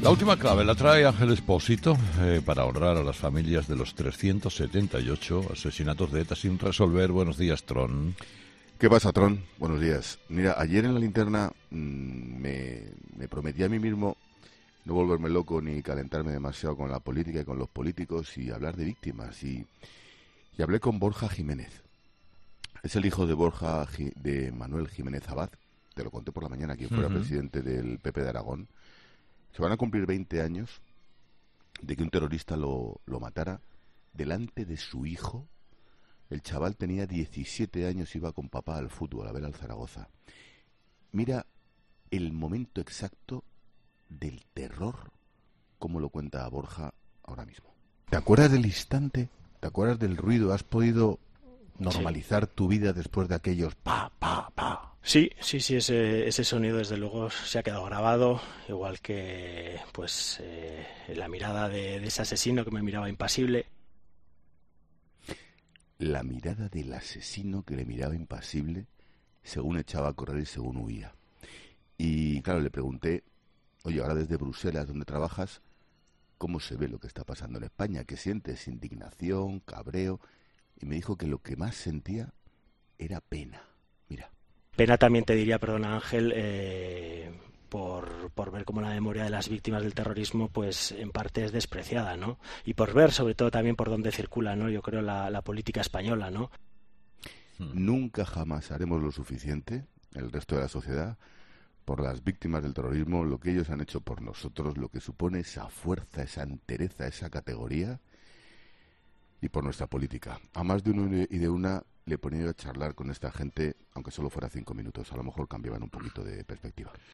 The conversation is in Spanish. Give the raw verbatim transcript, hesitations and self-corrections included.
La última clave la trae Ángel Expósito eh, para honrar a las familias de los trescientos setenta y ocho asesinatos de ETA sin resolver. Buenos días, Tron. ¿Qué pasa, Tron? Buenos días. Mira, ayer en la linterna mmm, me, me prometí a mí mismo no volverme loco ni calentarme demasiado con la política y con los políticos y hablar de víctimas. Y, y hablé con Borja Jiménez. Es el hijo de Borja, de Manuel Jiménez Abad. Te lo conté por la mañana, quien fuera uh-huh. presidente del P P de Aragón. Se van a cumplir veinte años de que un terrorista lo, lo matara delante de su hijo. El chaval tenía diecisiete años, iba con papá al fútbol, a ver al Zaragoza. Mira el momento exacto del terror, como lo cuenta Borja ahora mismo. ¿Te acuerdas del instante? ¿Te acuerdas del ruido? ¿Has podido normalizar sí. tu vida después de aquellos pa, pa, pa? Sí, sí, sí, ese, ese sonido desde luego se ha quedado grabado, igual que pues eh, la mirada de, de ese asesino que me miraba impasible. La mirada del asesino que le miraba impasible según echaba a correr y según huía. Y claro, le pregunté, oye, ahora desde Bruselas, donde trabajas, ¿cómo se ve lo que está pasando en España? ¿Qué sientes? ¿Indignación? ¿Cabreo? Y me dijo que lo que más sentía era pena. Mira. Pena también te diría, perdona Ángel, eh, por, por ver cómo la memoria de las víctimas del terrorismo pues en parte es despreciada, ¿no? Y por ver sobre todo también por dónde circula, ¿no? Yo creo la, la política española, ¿no? Nunca jamás haremos lo suficiente, el resto de la sociedad, por las víctimas del terrorismo, lo que ellos han hecho por nosotros, lo que supone esa fuerza, esa entereza, esa categoría, y por nuestra política. A más de uno y de una le he ponido a charlar con esta gente, aunque solo fuera cinco minutos. A lo mejor cambiaban un poquito de perspectiva.